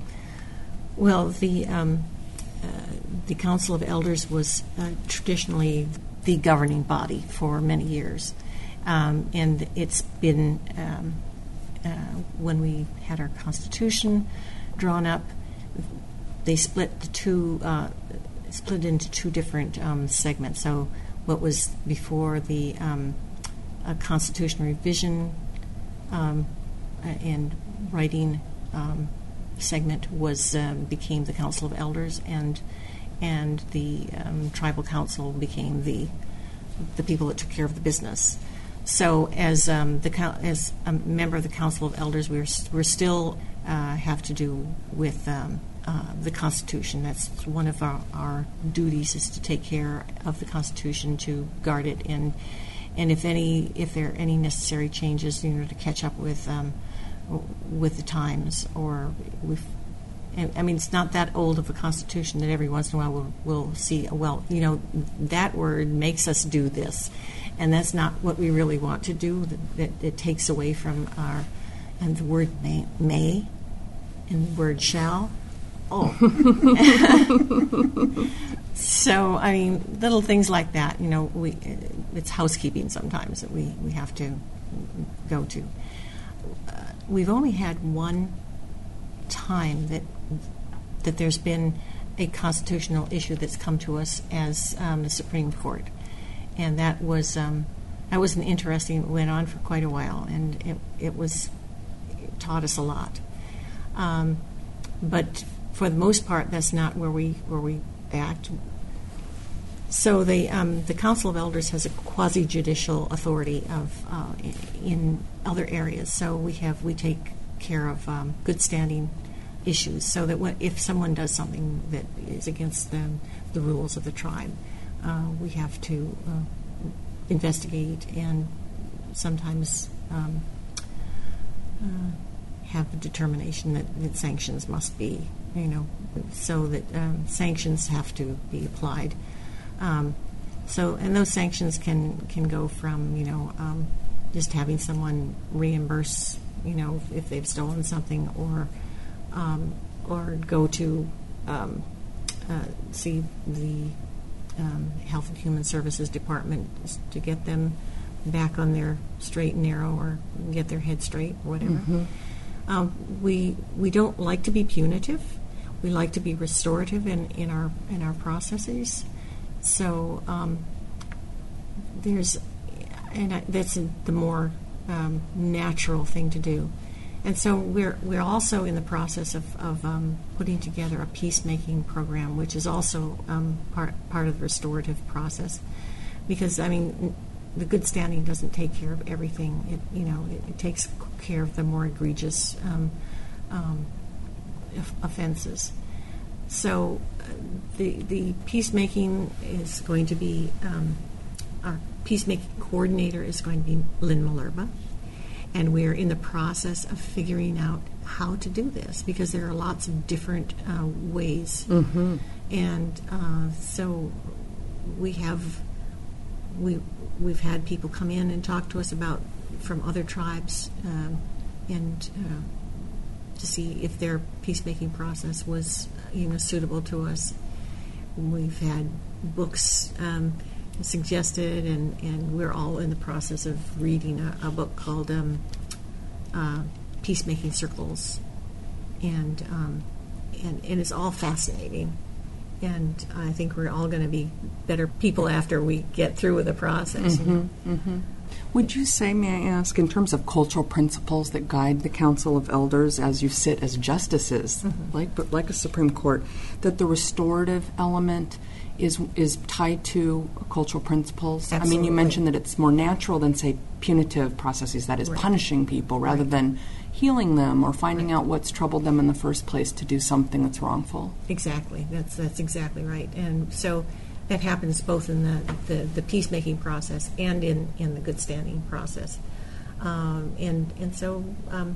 Well, the um, uh, the Council of Elders was uh, traditionally the governing body for many years, um, and it's been um, uh, when we had our Constitution drawn up, they split the two uh, split into two different um, segments. So, what was before the um, uh, Constitution revision um, and writing. Um, segment was um, became the Council of Elders, and and the um, Tribal Council became the the people that took care of the business. So as um, the as a member of the Council of Elders, we're we're still uh, have to do with um, uh, the Constitution. That's one of our, our duties, is to take care of the Constitution, to guard it, and and if any if there are any necessary changes, you know, to catch up with. Um, with the times, or we've, I mean, it's not that old of a Constitution that every once in a while we'll, we'll see, well, you know, that word makes us do this, and that's not what we really want to do. That, that it takes away from our, and the word may, may and the word shall. Oh. So, I mean, little things like that, you know, we it's housekeeping sometimes that we, we have to go to. We've only had one time that that there's been a constitutional issue that's come to us as um, the Supreme Court, and that was um, that was an interesting. It went on for quite a while, and it it was it taught us a lot. Um, but for the most part, that's not where we where we act. So the um, the Council of Elders has a quasi-judicial authority of uh, in other areas. So we have we take care of um, good standing issues. So that when, if someone does something that is against the the rules of the tribe, uh, we have to uh, investigate and sometimes um, uh, have a determination that, that sanctions must be, you know, so that um, sanctions have to be applied. Um, so, and those sanctions can, can go from, you know, um, just having someone reimburse, you know, if they've stolen something, or um, or go to um, uh, see the um, Health and Human Services Department to get them back on their straight and narrow, or get their head straight, or whatever. Mm-hmm. Um, we we don't like to be punitive. We like to be restorative in, in our in our processes. So um, there's, and I, that's a, the more um, natural thing to do. And so we're we're also in the process of, of um, putting together a peacemaking program, which is also um, part part of the restorative process. Because I mean, the good standing doesn't take care of everything. It you know it, it takes care of the more egregious um, um, offenses. So uh, the the peacemaking is going to be, um, our peacemaking coordinator is going to be Lynn Malerba, and we're in the process of figuring out how to do this, because there are lots of different uh, ways. Mm-hmm. And uh, so we have we we've had people come in and talk to us about from other tribes, um, and uh, to see if their peacemaking process was, you know, suitable to us. We've had books um, suggested, and, and we're all in the process of reading a, a book called um, uh, Peacemaking Circles, and, um, and and it's all fascinating. and I think we're all going to be better people after we get through with the process. Mm-hmm, you know? mm-hmm. Would you say, may I ask, in terms of cultural principles that guide the Council of Elders as you sit as justices, mm-hmm. like but like a Supreme Court, that the restorative element is is tied to cultural principles? Absolutely. I mean, you mentioned that it's more natural than, say, punitive processes, that is, right. punishing people rather right. than healing them or finding right. out what's troubled them in the first place to do something that's wrongful. Exactly. That's that's exactly right. And so that happens both in the, the, the peacemaking process and in, in the good standing process. Um, and and so um,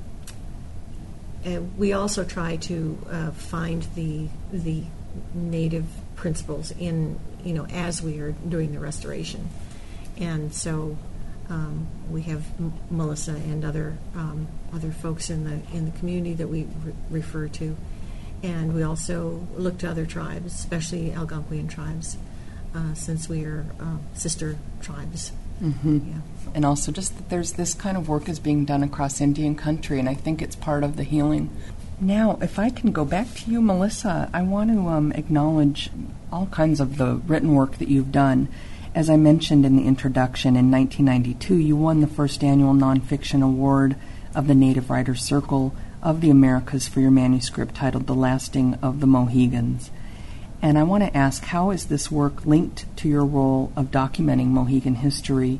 uh, we also try to uh, find the the native principles in, you know, as we are doing the restoration. And so um, we have M- Melissa and other um, other folks in the in the community that we re- refer to. And we also look to other tribes, especially Algonquian tribes, Uh, since we are uh, sister tribes. Mm-hmm. Yeah. And also just that there's this kind of work is being done across Indian country, and I think it's part of the healing. Now, if I can go back to you, Melissa, I want to um, acknowledge all kinds of the written work that you've done. As I mentioned in the introduction, in nineteen ninety-two, you won the first annual nonfiction award of the Native Writers Circle of the Americas for your manuscript titled The Lasting of the Mohegans. And I want to ask, how is this work linked to your role of documenting Mohegan history?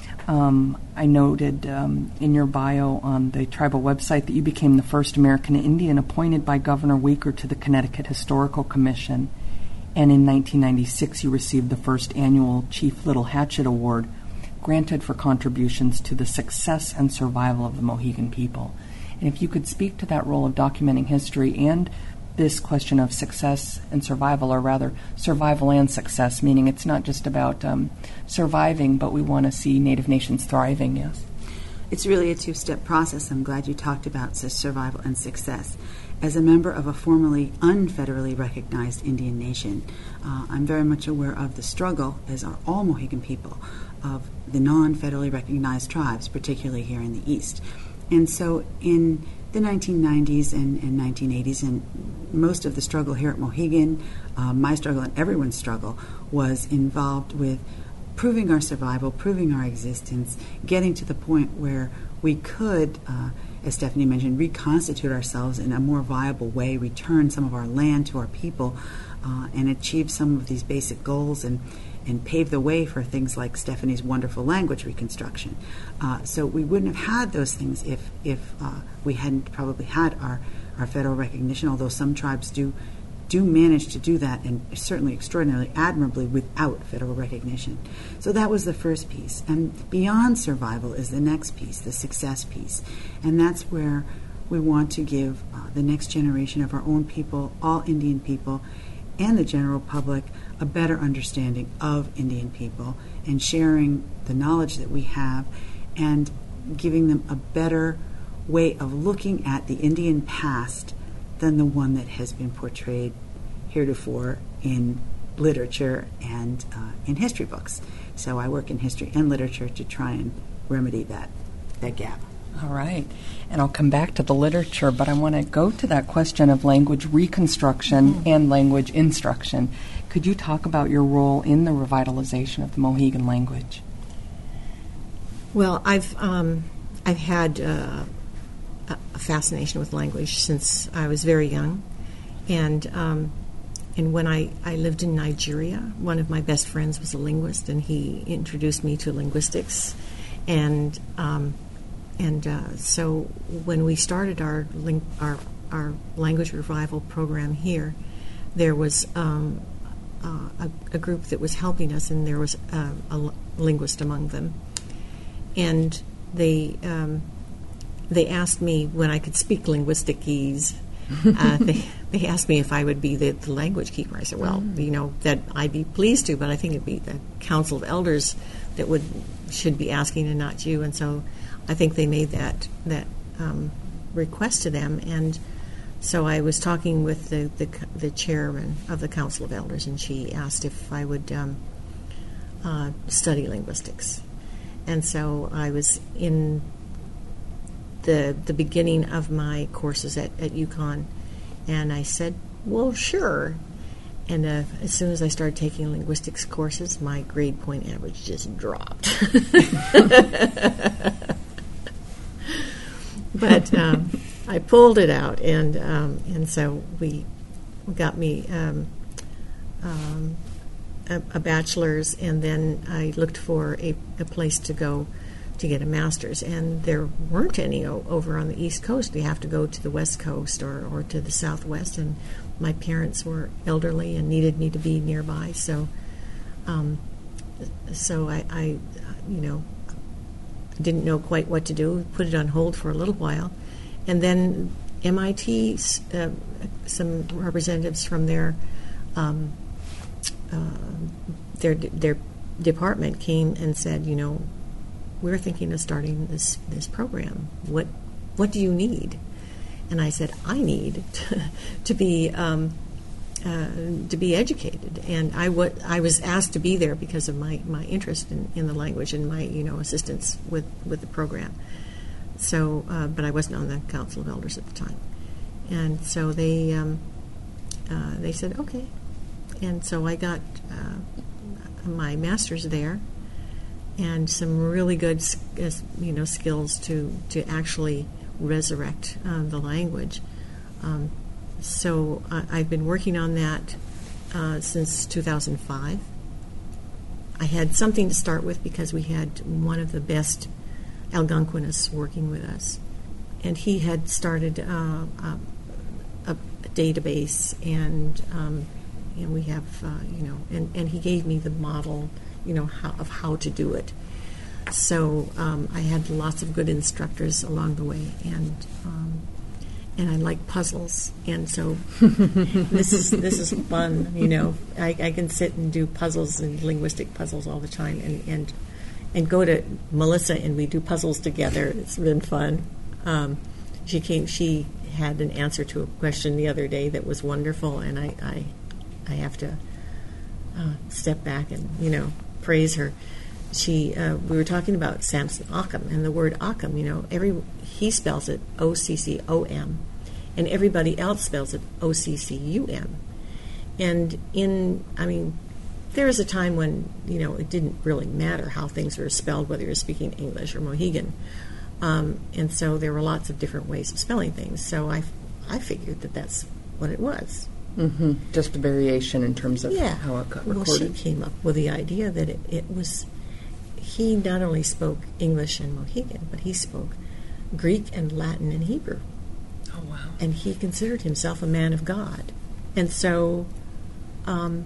Um, I noted um, in your bio on the tribal website that you became the first American Indian appointed by Governor Weaker to the Connecticut Historical Commission. And in nineteen ninety-six, you received the first annual Chief Little Hatchet Award, granted for contributions to the success and survival of the Mohegan people. And if you could speak to that role of documenting history and this question of success and survival, or rather survival and success, meaning it's not just about um, surviving, but we want to see Native nations thriving, yes? It's really a two-step process. I'm glad you talked about survival and success. As a member of a formerly unfederally recognized Indian nation, uh, I'm very much aware of the struggle, as are all Mohegan people, of the non-federally recognized tribes, particularly here in the East. And so in the nineteen nineties and, and nineteen eighties, and most of the struggle here at Mohegan, uh, my struggle and everyone's struggle, was involved with proving our survival, proving our existence, getting to the point where we could, uh, as Stephanie mentioned, reconstitute ourselves in a more viable way, return some of our land to our people, uh, and achieve some of these basic goals and and pave the way for things like Stephanie's wonderful language reconstruction. Uh, so we wouldn't have had those things if if uh, we hadn't probably had our, our federal recognition, although some tribes do do manage to do that, and certainly extraordinarily admirably without federal recognition. So that was the first piece. And beyond survival is the next piece, the success piece. And that's where we want to give uh, the next generation of our own people, all Indian people, and the general public a better understanding of Indian people, and sharing the knowledge that we have and giving them a better way of looking at the Indian past than the one that has been portrayed heretofore in literature and uh, in history books. So I work in history and literature to try and remedy that, that gap. All right. And I'll come back to the literature, but I want to go to that question of language reconstruction mm-hmm. and language instruction. Could you talk about your role in the revitalization of the Mohegan language? Well, I've um, I've had uh, a fascination with language since I was very young, and um, and when I, I lived in Nigeria, one of my best friends was a linguist, and he introduced me to linguistics, and um, and uh, so when we started our ling- our our language revival program here, there was um, uh, a, a group that was helping us, and there was uh, a linguist among them, and they um, they asked me when I could speak linguisticese. uh, they they asked me if I would be the, the language keeper. I said, well, mm. you know, that I'd be pleased to, but I think it'd be the Council of Elders that would should be asking and not you. And so I think they made that that um, request to them. And so I was talking with the, the the chairman of the Council of Elders, and she asked if I would um, uh, study linguistics. And so I was in the the beginning of my courses at, at UConn, and I said, well, sure. and uh, as soon as I started taking linguistics courses, my grade point average just dropped. But um, I pulled it out, and um, and so we got me um, um, a, a bachelor's, and then I looked for a, a place to go to get a master's, and there weren't any o- over on the East Coast. You have to go to the West Coast or, or to the Southwest, and my parents were elderly and needed me to be nearby, so um, so I, I, you know, didn't know quite what to do, put it on hold for a little while, and then M I T, uh, some representatives from their um, uh, their their department came and said, you know, we're thinking of starting this this program. What what do you need? And I said, I need to, to be um, uh, to be educated. And I, w- I was asked to be there because of my, my interest in, in the language and my you know assistance with, with the program. So, uh, but I wasn't on the Council of Elders at the time. And so they um, uh, they said okay. And so I got uh, my master's there, and some really good, you know, skills to, to actually resurrect uh, the language. Um, so uh, I've been working on that uh, since two thousand five. I had something to start with because we had one of the best Algonquinists working with us, and he had started uh, a, a database, and um, and we have, uh, you know, and, and he gave me the model, you know, how, of how to do it. So um, I had lots of good instructors along the way, and um, and I like puzzles, and so this is this is fun. You know, I, I can sit and do puzzles and linguistic puzzles all the time, and and and go to Melissa and we do puzzles together. It's been fun. Um, she came. She had an answer to a question the other day that was wonderful, and I I, I have to uh, step back and you know praise her. She, uh, we were talking about Samson Occom, and the word Occom, you know, every he spells it O C C O M, and everybody else spells it O C C U M. And in, I mean, there was a time when, you know, it didn't really matter how things were spelled, whether you're speaking English or Mohegan. Um, and so there were lots of different ways of spelling things. So I, I figured that that's what it was. Mm-hmm. Just a variation in terms of yeah. how it got recorded. Well, she came up with the idea that it, it was... He not only spoke English and Mohegan, but he spoke Greek and Latin and Hebrew. Oh, wow. And he considered himself a man of God. And so um,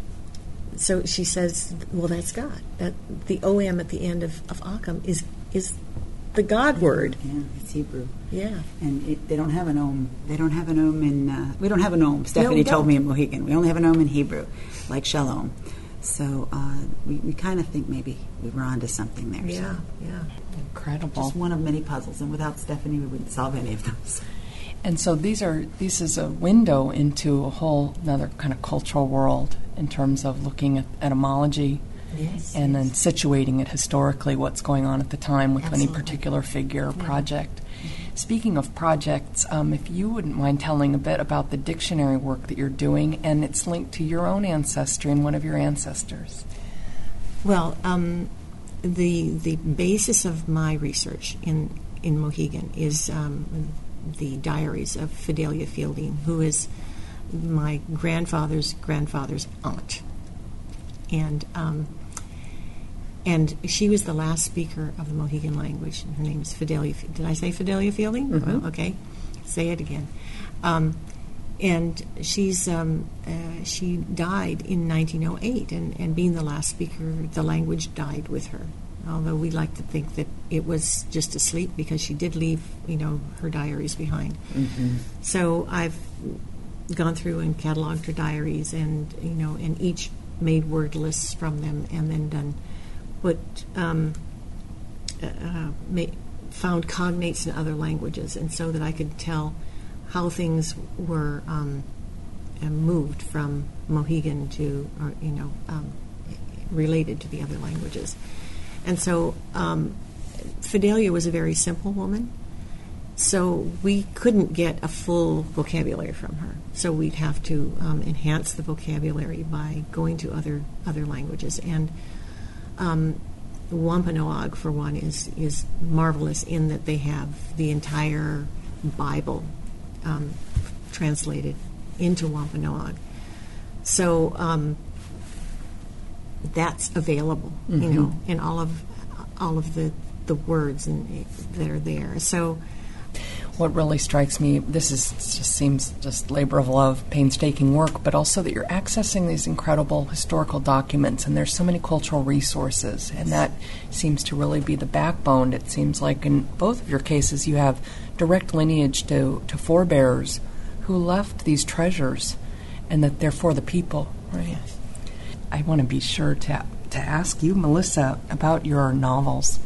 so she says, well, that's God. That the O M at the end of, of Occam is is the God word. Yeah, it's Hebrew. Yeah. And it, they don't have an Om. They don't have an Om in... Uh, we don't have an Om. Stephanie no, told me in Mohegan. We only have an Om in Hebrew, like Shalom. So uh, we, we kind of think maybe we were onto something there. Yeah, so. yeah. Incredible. Just one of many puzzles, and without Stephanie, we wouldn't solve any of those. And so these are this is a window into a whole another kind of cultural world in terms of looking at etymology yes, and yes. then situating it historically, what's going on at the time with Absolutely. any particular figure or Yeah. project. Speaking of projects, um, if you wouldn't mind telling a bit about the dictionary work that you're doing, and it's linked to your own ancestry and one of your ancestors. Well, um, the the basis of my research in, in Mohegan is um, the diaries of Fidelia Fielding, who is my grandfather's grandfather's aunt. And um, and she was the last speaker of the Mohegan language. Her name is Fidelia. Did I say Fidelia Fielding? Mm-hmm. Well, okay, say it again. Um, and she's um, uh, she died in nineteen oh eight, and, and being the last speaker, the language died with her. Although we like to think that it was just asleep because she did leave, you know, her diaries behind. Mm-hmm. So I've gone through and cataloged her diaries, and you know, and each made word lists from them, and then done what um, uh, ma- found cognates in other languages, and so that I could tell how things were um, uh, moved from Mohegan to, or, you know, um, related to the other languages. And so um, Fidelia was a very simple woman, So we couldn't get a full vocabulary from her. So we'd have to um, enhance the vocabulary by going to other other languages. And um, Wampanoag, for one, is is marvelous in that they have the entire Bible um, translated into Wampanoag. So um, that's available, mm-hmm. you know, in all of all of the the words and, that are there. So. What really strikes me, this is just seems just labor of love, painstaking work, but also that you're accessing these incredible historical documents, and there's so many cultural resources, and that seems to really be the backbone. It seems like in both of your cases you have direct lineage to, to forebears who left these treasures, and that they're for the people, right? Yes. I want to be sure to, to ask you, Melissa, about your novels.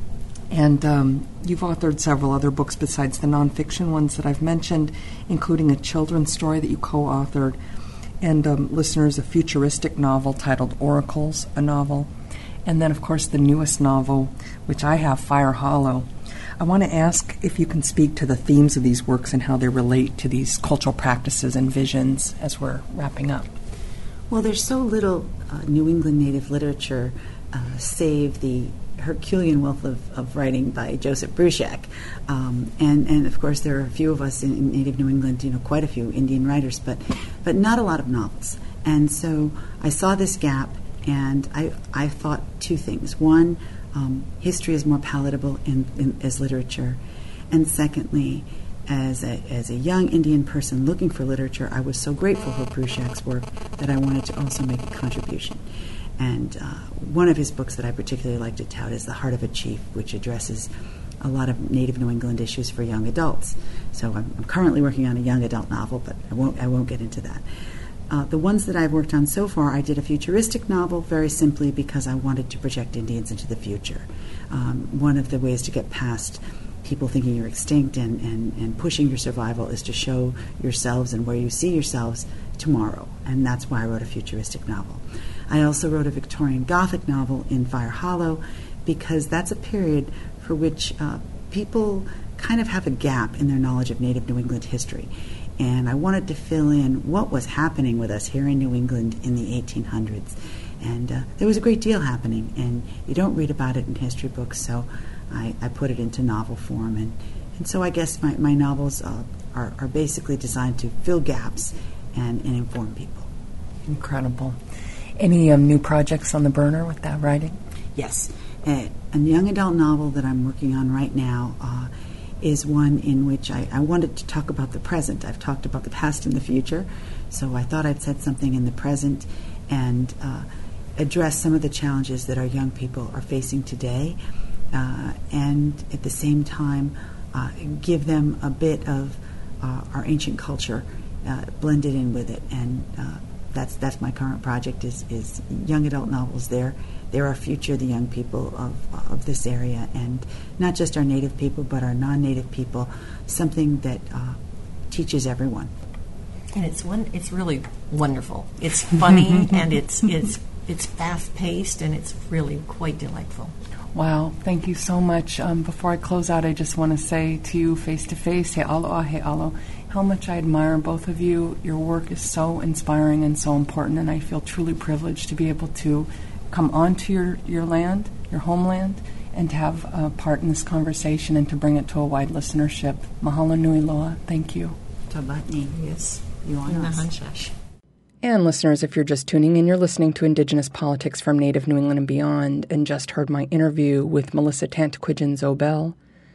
And um, you've authored several other books besides the nonfiction ones that I've mentioned, including a children's story that you co-authored, and um, listeners, a futuristic novel titled Oracles, a novel, and then, of course, the newest novel, which I have, Fire Hollow. I want to ask if you can speak to the themes of these works and how they relate to these cultural practices and visions as we're wrapping up. Well, there's so little uh, New England Native literature, uh, save the Herculean wealth of, of writing by Joseph Bruchac. Um, and, and, of course, there are a few of us in, in native New England, you know, quite a few Indian writers, but, but not a lot of novels. And so I saw this gap, and I, I thought two things. One, um, history is more palatable in, in, as literature. And secondly, as a, as a young Indian person looking for literature, I was so grateful for Bruchac's work that I wanted to also make a contribution. And uh, one of his books that I particularly like to tout is The Heart of a Chief, which addresses a lot of native New England issues for young adults. So I'm, I'm currently working on a young adult novel, but I won't I won't get into that. Uh, the ones that I've worked on so far, I did a futuristic novel very simply because I wanted to project Indians into the future. Um, one of the ways to get past people thinking you're extinct and, and, and pushing your survival is to show yourselves and where you see yourselves tomorrow. And that's why I wrote a futuristic novel. I also wrote a Victorian Gothic novel in Fire Hollow because that's a period for which uh, people kind of have a gap in their knowledge of native New England history. And I wanted to fill in what was happening with us here in New England in the eighteen hundreds. And uh, there was a great deal happening, and you don't read about it in history books, so I, I put it into novel form. And, and so I guess my, my novels uh, are, are basically designed to fill gaps and, and inform people. Incredible. Any um, new projects on the burner with that writing? Yes. Uh, a young adult novel that I'm working on right now uh, is one in which I, I wanted to talk about the present. I've talked about the past and the future, so I thought I'd set something in the present and uh, address some of the challenges that our young people are facing today, uh, and at the same time uh, give them a bit of uh, our ancient culture uh, blended in with it. And uh, that's that's my current project is, is young adult novels. They're, they're our future, the young people of, of this area, and not just our native people, but our non-native people, something that uh, teaches everyone. And it's one. It's really wonderful. It's funny and it's it's it's fast-paced and it's really quite delightful. Wow, thank you so much. Um, before I close out, I just want to say to you face-to-face, he aloha, he alo, how much I admire both of you. Your work is so inspiring and so important, and I feel truly privileged to be able to come onto your, your land, your homeland, and to have a part in this conversation and to bring it to a wide listenership. Mahalo nui loa. Thank you. Tabatni. Yes. You on us. And listeners, if you're just tuning in, you're listening to Indigenous Politics from Native New England and Beyond, and just heard my interview with Melissa Tantaquidgeon Zobel,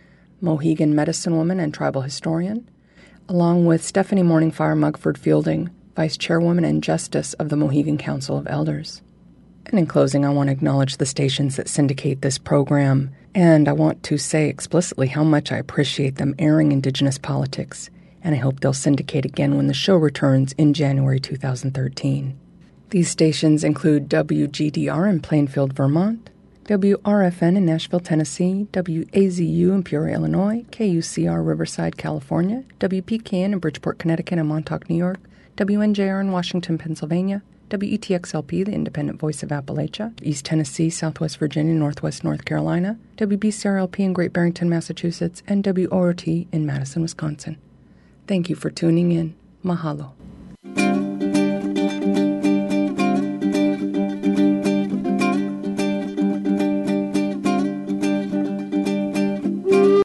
Mohegan medicine woman and tribal historian, along with Stephanie Morningfire Mugford Fielding, Vice Chairwoman and Justice of the Mohegan Council of Elders. And in closing, I want to acknowledge the stations that syndicate this program, and I want to say explicitly how much I appreciate them airing Indigenous politics, and I hope they'll syndicate again when the show returns in January two thousand thirteen. These stations include W G D R in Plainfield, Vermont, W R F N in Nashville, Tennessee, W A Z U in Peoria, Illinois, K U C R Riverside, California, W P K N in Bridgeport, Connecticut and Montauk, New York, W N J R in Washington, Pennsylvania, W E T X L P, the independent voice of Appalachia, East Tennessee, Southwest Virginia, Northwest North Carolina, W B C R L P in Great Barrington, Massachusetts, and W O R T in Madison, Wisconsin. Thank you for tuning in. Mahalo.